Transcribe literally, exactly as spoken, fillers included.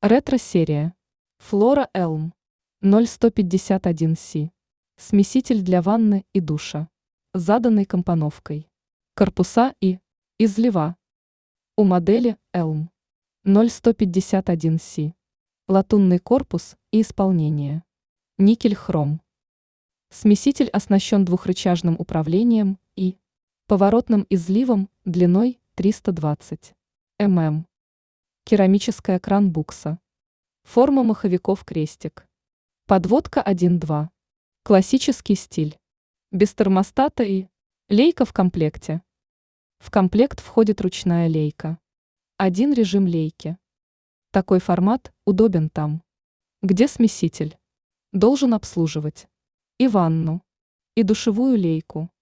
Ретро-серия. Флора Элм. ноль сто пятьдесят один си. Смеситель для ванны и душа. С заданной компоновкой. Корпуса и излива. У модели Элм. ноль сто пятьдесят один си. Латунный корпус и исполнение. Никель-хром. Смеситель оснащен двухрычажным управлением и поворотным изливом длиной триста двадцать миллиметров. Керамическая кран-букса. Форма маховиков крестик. Подводка один-два. Классический стиль. Без термостата и лейка в комплекте. В комплект входит ручная лейка. Один режим лейки. Такой формат удобен там, где смеситель должен обслуживать и ванну, и душевую лейку.